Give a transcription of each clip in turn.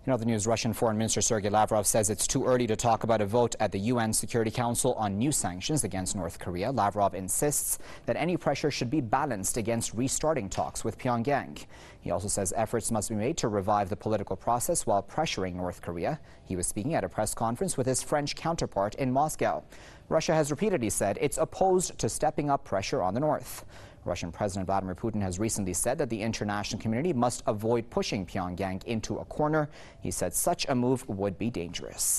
In other news, Russian Foreign Minister Sergei Lavrov says it's too early to talk about a vote at the UN Security Council on new sanctions against North Korea. Lavrov insists that any pressure should be balanced against restarting talks with Pyongyang. He also says efforts must be made to revive the political process while pressuring North Korea. He was speaking at a press conference with his French counterpart in Moscow. Russia has repeatedly said it's opposed to stepping up pressure on the North. Russian President Vladimir Putin has recently said that the international community must avoid pushing Pyongyang into a corner. He said such a move would be dangerous.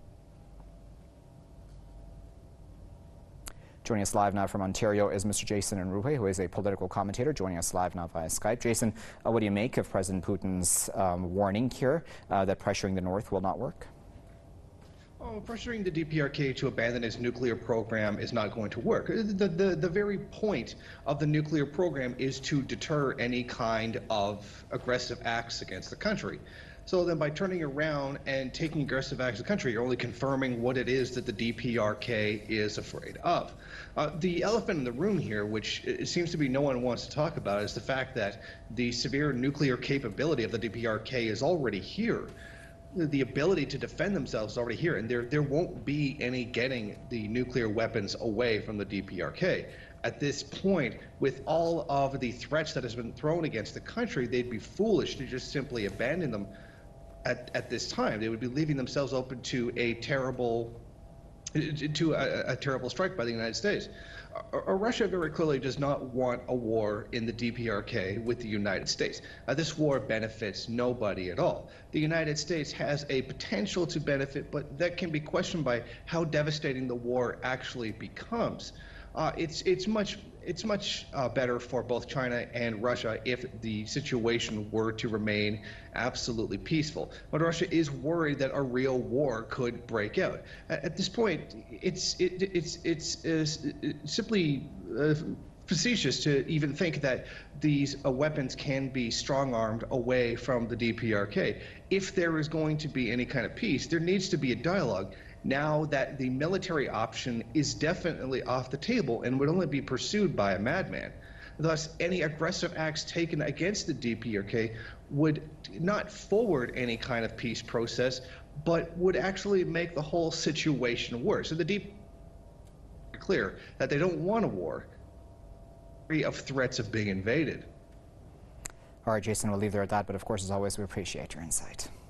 Joining us live now from Ontario is Mr. Jason Unruhe, who is a political commentator, joining us live now via Skype. Jason, what do you make of President Putin's warning here that pressuring the North will not work? Oh, pressuring the DPRK to abandon its nuclear program is not going to work. The very point of the nuclear program is to deter any kind of aggressive acts against the country. So then by turning around and taking aggressive acts against the country, you're only confirming what it is that the DPRK is afraid of. The elephant in the room here, which it seems to be no one wants to talk about, is the fact that the severe nuclear capability of the DPRK is already here. The ability to defend themselves is already here, and there won't be any getting the nuclear weapons away from the DPRK. At this point, with all of the threats that has been thrown against the country, they'd be foolish to just simply abandon them at this time. They would be leaving themselves open to a terrible strike by the United States. Russia very clearly does not want a war in the DPRK with the United States. This war benefits nobody at all. The United States has a potential to benefit, but that can be questioned by how devastating the war actually becomes. It's much better for both China and Russia if the situation were to remain absolutely peaceful. But Russia is worried that a real war could break out. At this point, it's simply facetious to even think that these weapons can be strong-armed away from the DPRK. If there is going to be any kind of peace, there needs to be a dialogue. Now that the military option is definitely off the table and would only be pursued by a madman. Thus, any aggressive acts taken against the DPRK would not forward any kind of peace process, but would actually make the whole situation worse. So the DPRK is clear that they don't want a war of threats of being invaded. All right, Jason, we'll leave there at that, but of course, as always, we appreciate your insight.